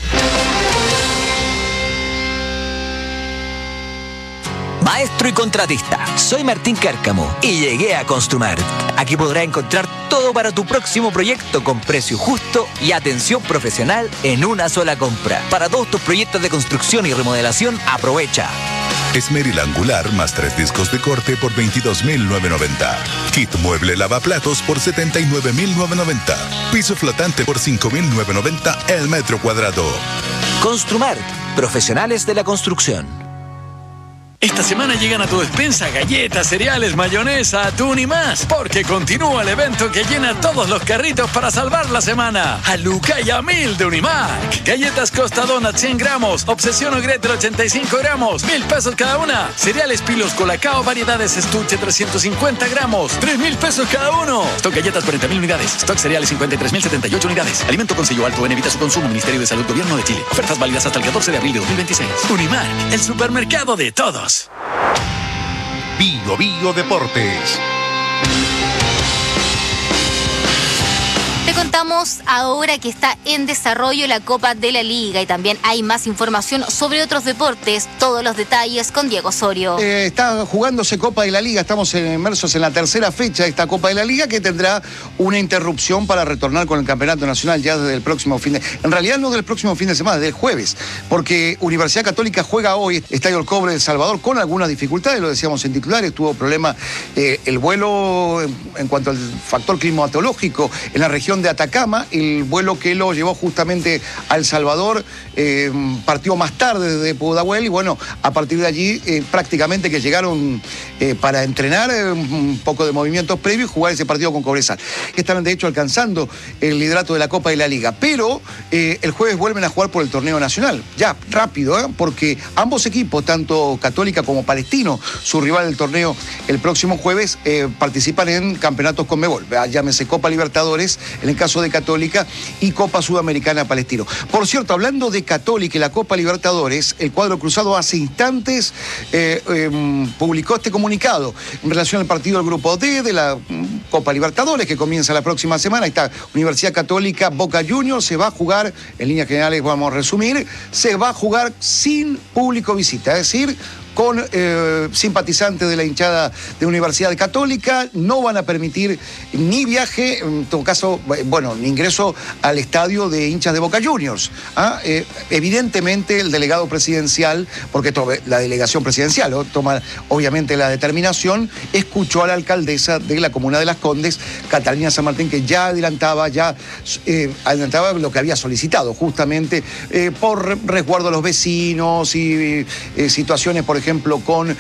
Speaker 9: Maestro y contratista, soy Martín Cárcamo y llegué a Construmart. Aquí podrás encontrar todo para tu próximo proyecto con precio justo y atención profesional en una sola compra. Para todos tus proyectos de construcción y remodelación, aprovecha.
Speaker 10: Esmeril angular más 3 discos de corte por 22.990. Kit mueble lavaplatos por 79.990. Piso flotante por 5.990 el metro cuadrado.
Speaker 9: Construmart, profesionales de la construcción.
Speaker 11: Esta semana llegan a tu despensa galletas, cereales, mayonesa, atún y más, porque continúa el evento que llena todos los carritos para salvar la semana. A Luca y a 1000 de Unimac. Galletas Costa Donut 100 gramos, Obsesión o Gretel 85 gramos, 1,000 pesos cada una. Cereales Pilos Colacao, variedades estuche 350 gramos, 3,000 pesos cada uno. Stock galletas 40,000 unidades, stock cereales 53,078 unidades. Alimento con sello alto en evita su consumo, Ministerio de Salud, Gobierno de Chile. Ofertas válidas hasta el 14 de abril de 2026. Unimac, el supermercado de todos.
Speaker 8: Bio Bio Deportes.
Speaker 12: Te contamos ahora que está en desarrollo la Copa de la Liga y también hay más información sobre otros deportes. Todos los detalles con Diego Osorio.
Speaker 13: Está jugándose Copa de la Liga. Estamos inmersos en la tercera fecha de esta Copa de la Liga, que tendrá una interrupción para retornar con el Campeonato Nacional ya desde el próximo en realidad no del próximo fin de semana, del jueves, porque Universidad Católica juega hoy Estadio El Cobre de El Salvador con algunas dificultades, lo decíamos en titulares, tuvo problema el vuelo en cuanto al factor climatológico en la región de Atacama. El vuelo que lo llevó justamente a El Salvador partió más tarde desde Pudahuel y bueno, a partir de allí prácticamente que llegaron para entrenar un poco de movimientos previos y jugar ese partido con Cobresal, que están de hecho alcanzando el liderato de la Copa de la Liga, pero el jueves vuelven a jugar por el torneo nacional, ya rápido, porque ambos equipos, tanto Católica como Palestino, su rival del torneo el próximo jueves, participan en campeonatos Conmebol, llámese Copa Libertadores en el caso de Católica y Copa Sudamericana Palestino. Por cierto, hablando de Católica y la Copa Libertadores, el cuadro cruzado hace instantes publicó este comunicado en relación al partido del Grupo D de la Copa Libertadores que comienza la próxima semana. Ahí está Universidad Católica, Boca Juniors, se va a jugar, en líneas generales vamos a resumir, se va a jugar sin público visita, es decir, con simpatizantes de la hinchada de Universidad Católica, no van a permitir ni viaje, en todo caso, bueno, ni ingreso al estadio de hinchas de Boca Juniors. Evidentemente el delegado presidencial, porque la delegación presidencial toma obviamente la determinación, escuchó a la alcaldesa de la comuna de Las Condes, Catalina San Martín, que ya adelantaba lo que había solicitado, justamente por resguardo a los vecinos y situaciones, por ejemplo, con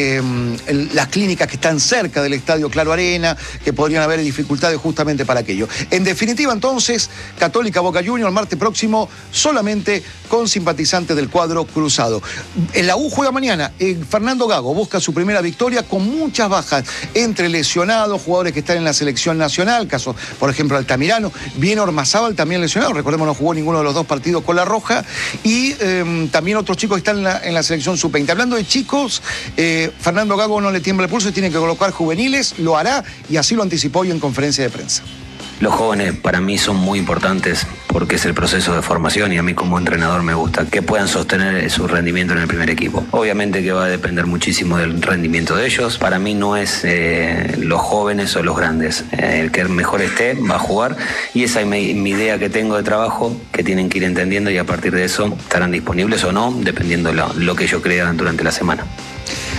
Speaker 13: las clínicas que están cerca del estadio Claro Arena, que podrían haber dificultades justamente para aquello. En definitiva, entonces, Católica Boca Juniors, el martes próximo, solamente con simpatizantes del cuadro cruzado. En la U juega mañana. Fernando Gago busca su primera victoria con muchas bajas, entre lesionados, jugadores que están en la selección nacional, caso, por ejemplo, Altamirano, viene Ormazábal también lesionado, recordemos no jugó ninguno de los dos partidos con la Roja, y también otros chicos que están en la selección sub-20. Hablando de chicos, Fernando Gago no le tiembla el pulso y tiene que colocar juveniles, lo hará y así lo anticipó hoy en conferencia de prensa.
Speaker 14: Los jóvenes para mí son muy importantes porque es el proceso de formación y a mí como entrenador me gusta que puedan sostener su rendimiento en el primer equipo. Obviamente que va a depender muchísimo del rendimiento de ellos. Para mí no es los jóvenes o los grandes. El que mejor esté va a jugar y esa es mi idea que tengo de trabajo que tienen que ir entendiendo y a partir de eso estarán disponibles o no dependiendo lo que ellos crean durante la semana.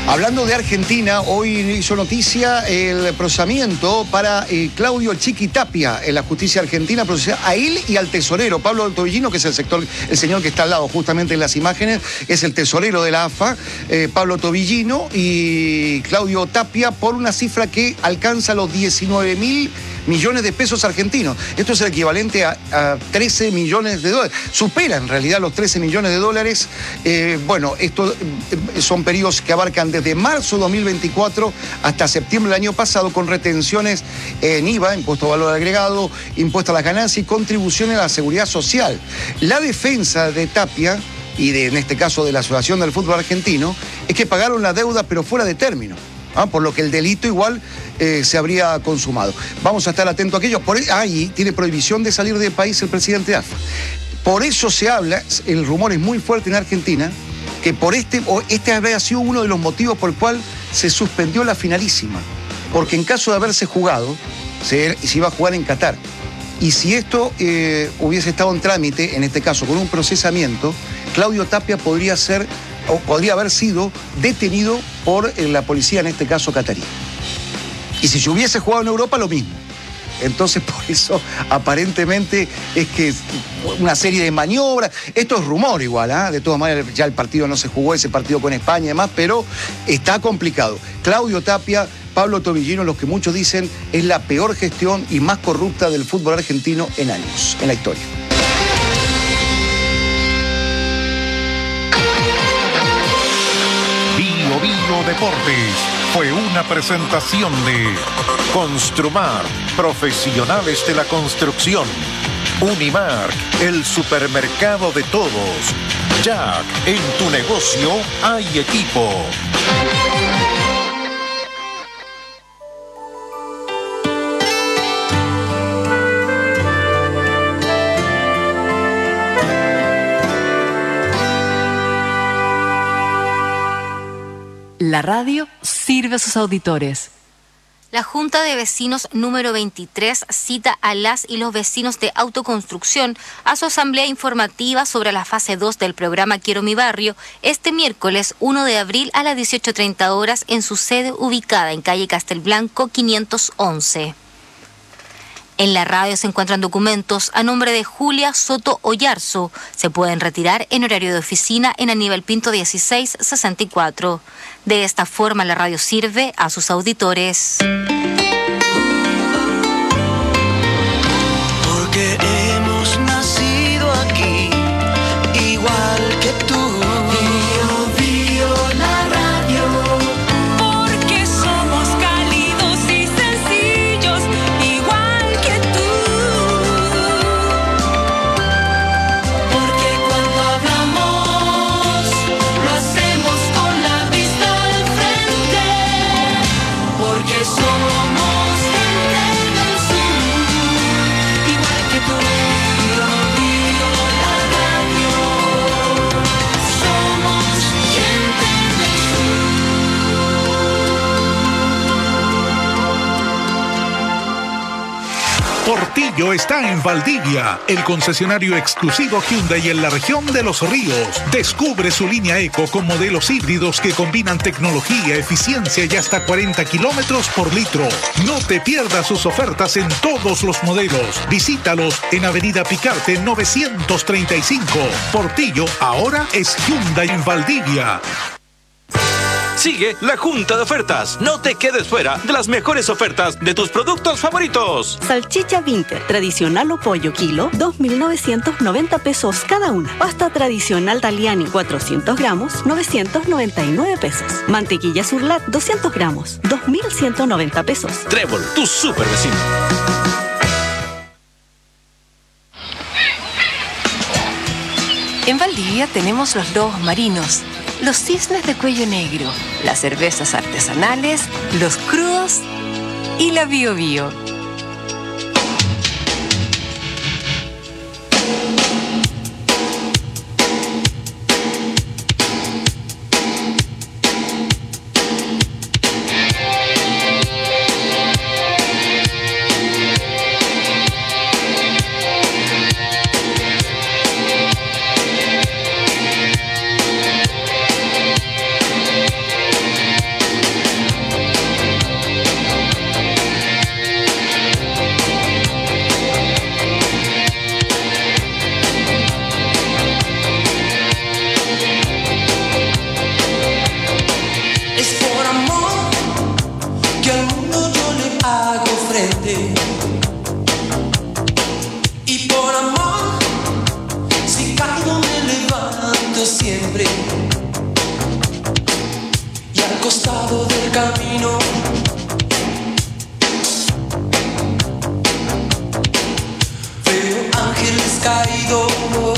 Speaker 13: Hablando de Argentina, hoy hizo noticia el procesamiento para Claudio Chiqui Tapia en la justicia argentina, procesa a él y al tesorero Pablo Tobillino, que es el señor que está al lado justamente en las imágenes, es el tesorero de la AFA, Pablo Tobillino y Claudio Tapia, por una cifra que alcanza los 19.000 millones de pesos argentinos. Esto es el equivalente a 13 millones de dólares. Supera en realidad los 13 millones de dólares. Bueno, estos son periodos que abarcan desde marzo de 2024 hasta septiembre del año pasado, con retenciones en IVA, impuesto a valor agregado, impuesto a las ganancias y contribuciones a la seguridad social. La defensa de Tapia y en este caso de la Asociación del Fútbol Argentino es que pagaron la deuda pero fuera de término. Por lo que el delito igual se habría consumado. Vamos a estar atentos a aquello. Y tiene prohibición de salir del país el presidente de AFA. Por eso se habla, el rumor es muy fuerte en Argentina, que este habría sido uno de los motivos por el cual se suspendió la finalísima. Porque en caso de haberse jugado, se iba a jugar en Qatar. Y si esto hubiese estado en trámite, en este caso con un procesamiento, Claudio Tapia podría haber sido detenido por la policía, en este caso catarí. Y si se hubiese jugado en Europa, lo mismo. Entonces, por eso, aparentemente, es que una serie de maniobras. Esto es rumor igual, ¿eh? De todas maneras, ya el partido no se jugó, ese partido con España y demás, pero está complicado. Claudio Tapia, Pablo Tobillino, los que muchos dicen es la peor gestión y más corrupta del fútbol argentino en años, en la historia.
Speaker 8: Bio Deportes fue una presentación de Construmar, profesionales de la construcción. Unimark, el supermercado de todos. Jack, en tu negocio hay equipo.
Speaker 7: La radio sirve a sus auditores.
Speaker 12: La Junta de Vecinos número 23 cita a las y los vecinos de autoconstrucción a su asamblea informativa sobre la fase 2 del programa Quiero mi barrio este miércoles 1 de abril a las 18:30 horas en su sede ubicada en calle Castelblanco 511. En la radio se encuentran documentos a nombre de Julia Soto Oyarzo. Se pueden retirar en horario de oficina en Aníbal Pinto 1664. De esta forma la radio sirve a sus auditores.
Speaker 15: Porque hemos nacido aquí, igual que tú.
Speaker 16: Portillo está en Valdivia, el concesionario exclusivo Hyundai en la región de Los Ríos. Descubre su línea Eco con modelos híbridos que combinan tecnología, eficiencia y hasta 40 kilómetros por litro. No te pierdas sus ofertas en todos los modelos. Visítalos en Avenida Picarte 935. Portillo ahora es Hyundai en Valdivia.
Speaker 17: Sigue la Junta de Ofertas. No te quedes fuera de las mejores ofertas de tus productos favoritos.
Speaker 19: Salchicha Winter, tradicional o pollo kilo, 2.990 pesos cada una. Pasta tradicional Daliani, 400 gramos, 999 pesos. Mantequilla Surlat, 200 gramos, 2.190 pesos.
Speaker 17: Trébol, tu super vecino.
Speaker 7: En Valdivia tenemos los lobos marinos, los cisnes de cuello negro, las cervezas artesanales, los crudos y la Bio Bio.
Speaker 15: aire. Y por amor, si caigo me levanto siempre. Y al costado del camino veo ángeles caídos.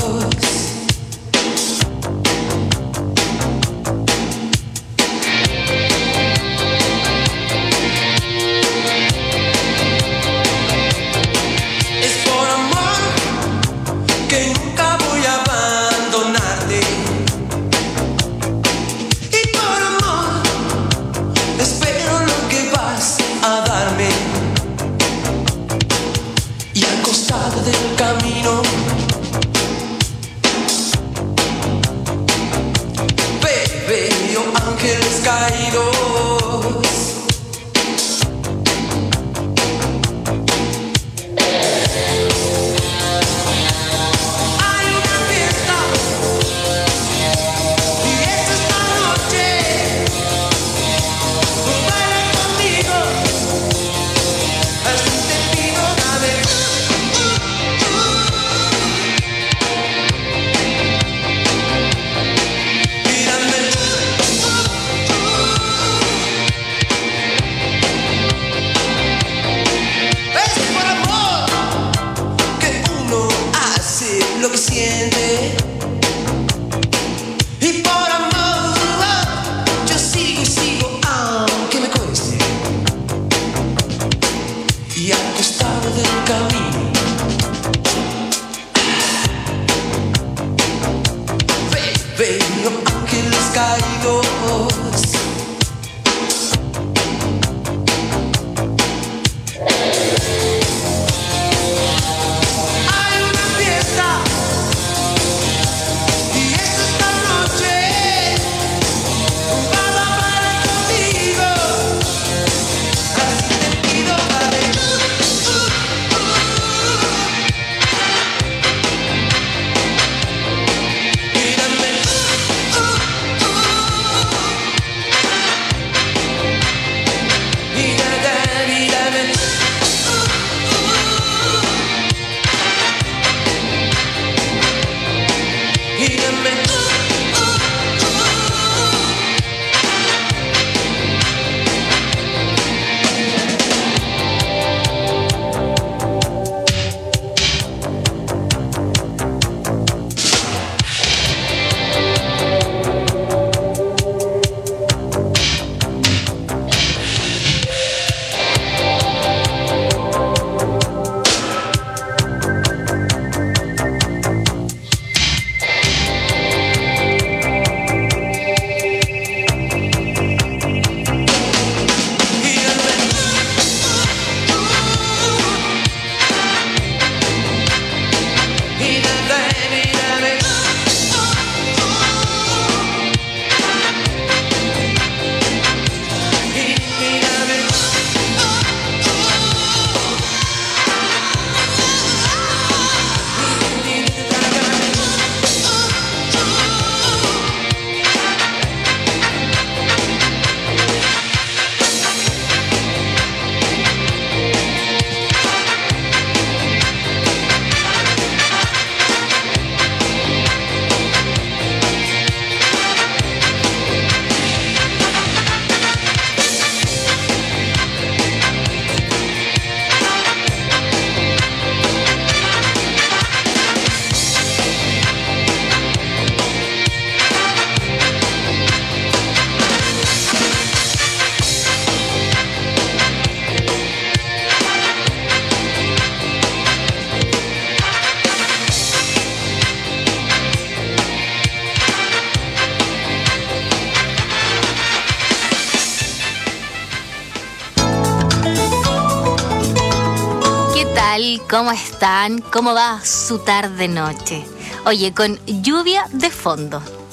Speaker 12: ¿Cómo están? ¿Cómo va su tarde-noche? Oye, con lluvia de fondo.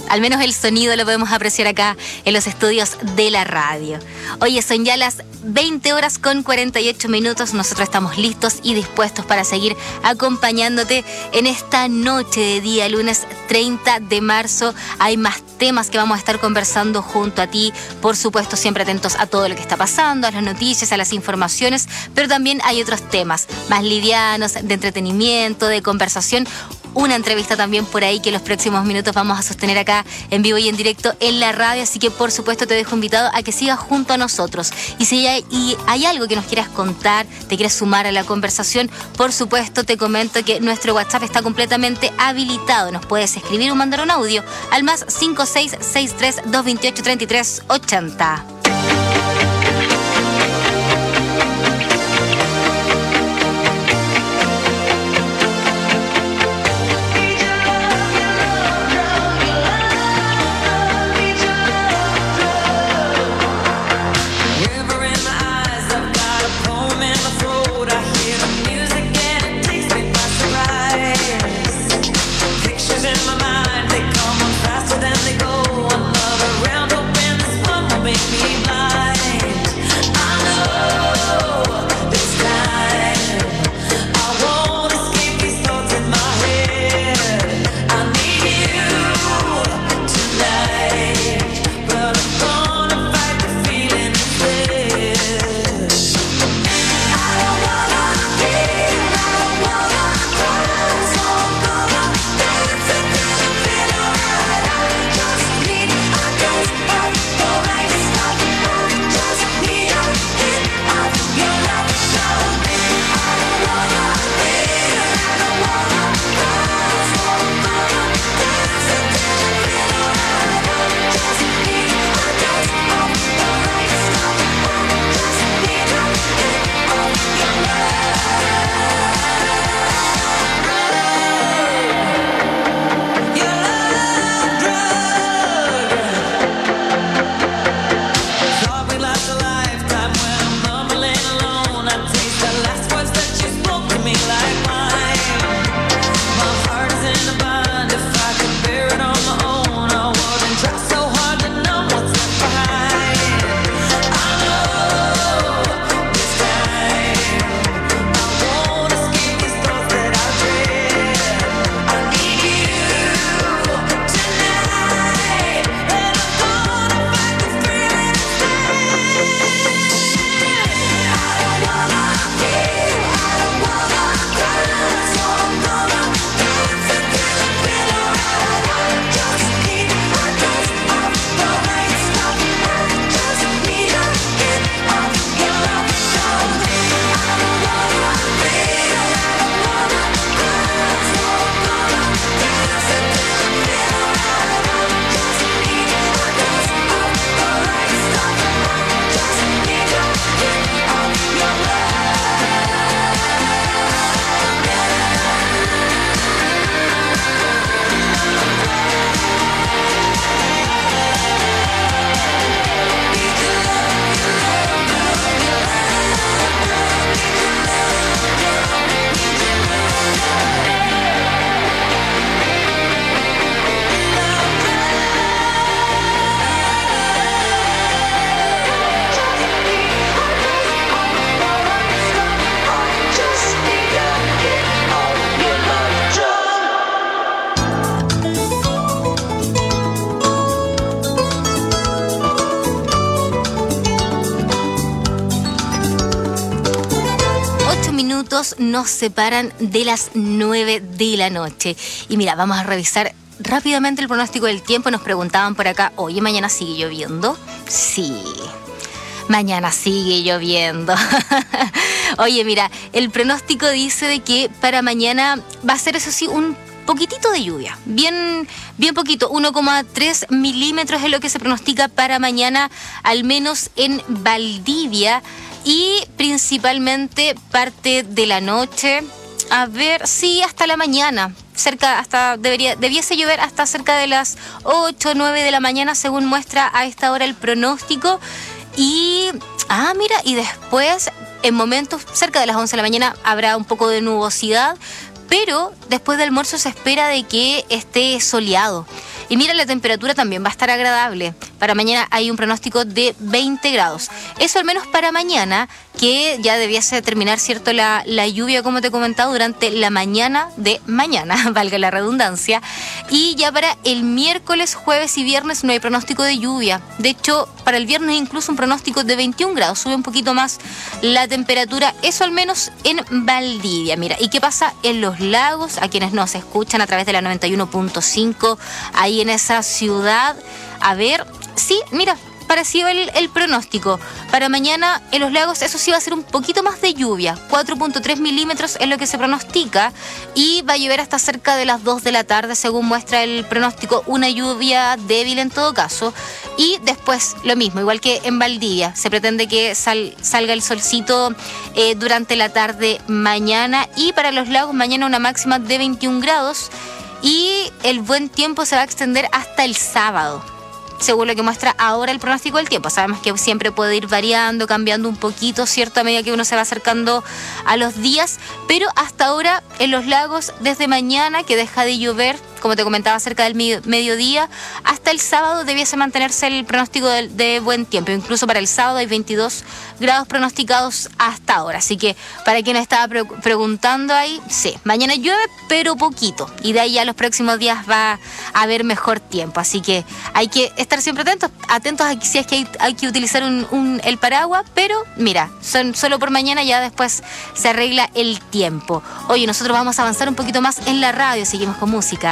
Speaker 12: Al menos el sonido lo podemos apreciar acá en los estudios de la radio. Oye, son ya las 20:48. Nosotros estamos listos y dispuestos para seguir acompañándote en esta noche de día lunes 30 de marzo. Hay más temas que vamos a estar conversando junto a ti. Por supuesto, siempre atentos a todo lo que está pasando, a las noticias, a las informaciones, pero también hay otros temas más livianos, de entretenimiento, de conversación. Una entrevista también por ahí que en los próximos minutos vamos a sostener acá en vivo y en directo en la radio, así que por supuesto te dejo invitado a que sigas junto a nosotros. Y si hay algo que nos quieras contar, te quieres sumar a la conversación, por supuesto te comento que nuestro WhatsApp está completamente habilitado. Nos puedes escribir o mandar un audio al más 5663 228 3380. Nos separan de las 9 de la noche. Y mira, vamos a revisar rápidamente el pronóstico del tiempo. Nos preguntaban por acá, oye, ¿mañana sigue lloviendo? Sí, mañana sigue lloviendo. Oye, mira, el pronóstico dice de que para mañana va a ser, eso sí, un poquitito de lluvia, bien poquito, 1,3 milímetros es lo que se pronostica para mañana, al menos en Valdivia. Y principalmente parte de la noche, a ver, sí, hasta la mañana, debiese llover hasta cerca de las 8 o 9 de la mañana, según muestra a esta hora el pronóstico. Y, mira, y después, en momentos cerca de las 11 de la mañana, habrá un poco de nubosidad, pero después del almuerzo se espera de que esté soleado. Y mira, la temperatura también va a estar agradable. Para mañana hay un pronóstico de 20 grados. Eso al menos para mañana, que ya debiese terminar, ¿cierto?, la lluvia, como te he comentado, durante la mañana de mañana, valga la redundancia. Y ya para el miércoles, jueves y viernes no hay pronóstico de lluvia. De hecho, para el viernes incluso un pronóstico de 21 grados. Sube un poquito más la temperatura, eso al menos en Valdivia. Mira, ¿y qué pasa en Los Lagos? A quienes nos escuchan a través de la 91.5, ahí en esa ciudad. A ver, sí, mira, parecido el pronóstico. Para mañana en Los Lagos, eso sí va a ser un poquito más de lluvia. 4.3 milímetros es lo que se pronostica. Y va a llover hasta cerca de las 2 de la tarde, según muestra el pronóstico. Una lluvia débil en todo caso. Y después lo mismo, igual que en Valdivia. Se pretende que salga el solcito durante la tarde mañana. Y para Los Lagos, mañana una máxima de 21 grados. Y el buen tiempo se va a extender hasta el sábado, según lo que muestra ahora el pronóstico del tiempo. Sabemos que siempre puede ir variando, cambiando un poquito, ¿cierto?, a medida que uno se va acercando a los días, pero hasta ahora en Los Lagos, desde mañana, que deja de llover, como te comentaba, cerca del mediodía, hasta el sábado debiese mantenerse el pronóstico de buen tiempo. Incluso para el sábado hay 22 grados pronosticados hasta ahora. Así que para quien estaba preguntando ahí, sí, mañana llueve, pero poquito. Y de ahí a los próximos días va a haber mejor tiempo. Así que hay que estar siempre atentos a si es que hay que utilizar el paraguas. Pero mira, solo por mañana, ya después se arregla el tiempo. Oye, nosotros vamos a avanzar un poquito más en la radio. Seguimos con música.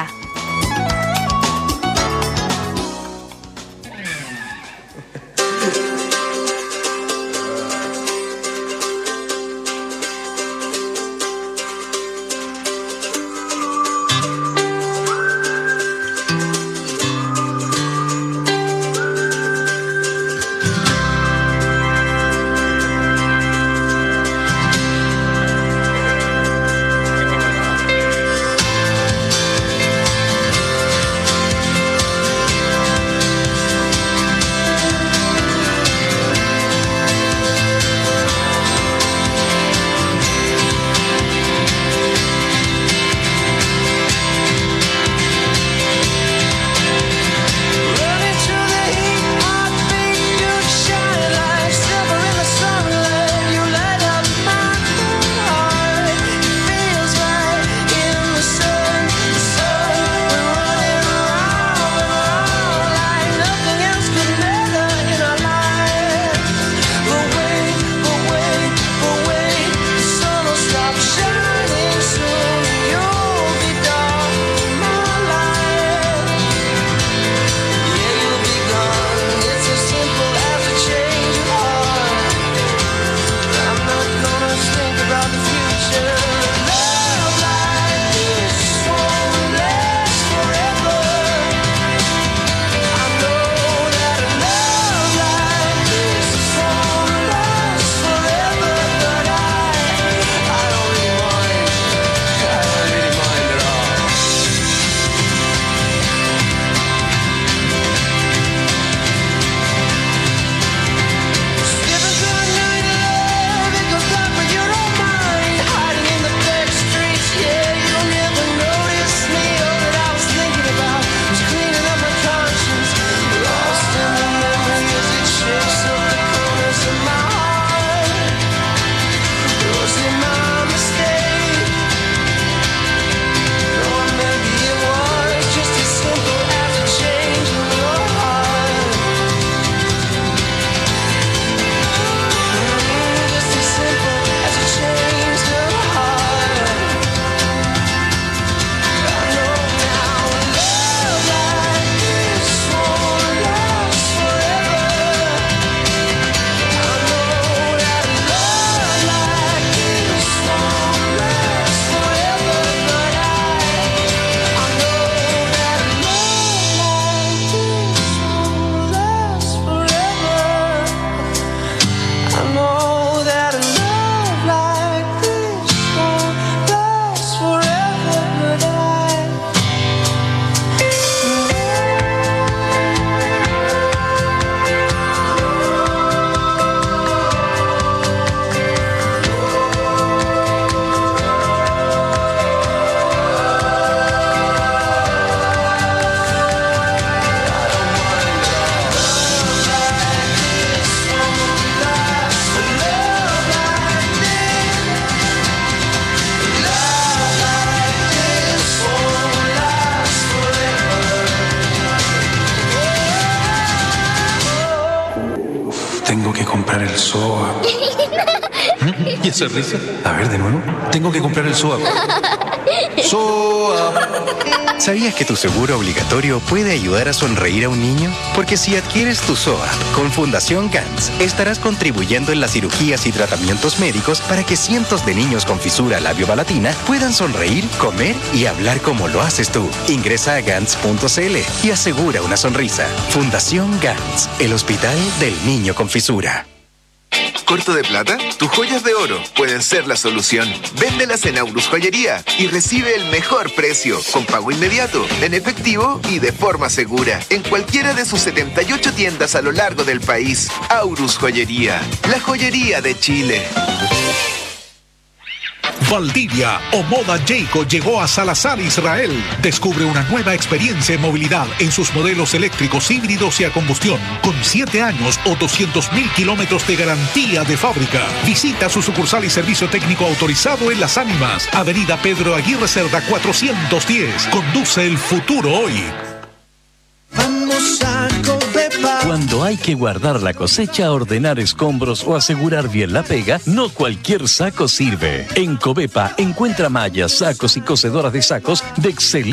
Speaker 24: SOA. ¿Y esa risa? A ver, de nuevo. Tengo que comprar el SOA. SOA.
Speaker 20: ¿Sabías que tu seguro obligatorio puede ayudar a sonreír a un niño? Porque si adquieres tu SOA con Fundación GANS, estarás contribuyendo en las cirugías y tratamientos médicos para que cientos de niños con fisura labiopalatina puedan sonreír, comer y hablar como lo haces tú. Ingresa a GANS.cl y asegura una sonrisa. Fundación GANS, el hospital del niño con fisura.
Speaker 21: ¿Corto de plata? Tus joyas de oro pueden ser la solución. Véndelas en Aurus Joyería y recibe el mejor precio, con pago inmediato, en efectivo y de forma segura, en cualquiera de sus 78 tiendas a lo largo del país. Aurus Joyería, la joyería de Chile.
Speaker 16: Valdivia o Moda Jayco llegó a Salazar, Israel. Descubre una nueva experiencia en movilidad en sus modelos eléctricos, híbridos y a combustión, con 7 años o 200.000 kilómetros de garantía de fábrica. Visita su sucursal y servicio técnico autorizado en Las Ánimas, Avenida Pedro Aguirre Cerda 410. Conduce el futuro hoy.
Speaker 15: Vamos a Covepa.
Speaker 11: Cuando hay que guardar la cosecha, ordenar escombros o asegurar bien la pega, no cualquier saco sirve. En Covepa encuentra mallas, sacos y cosedoras de sacos de excelente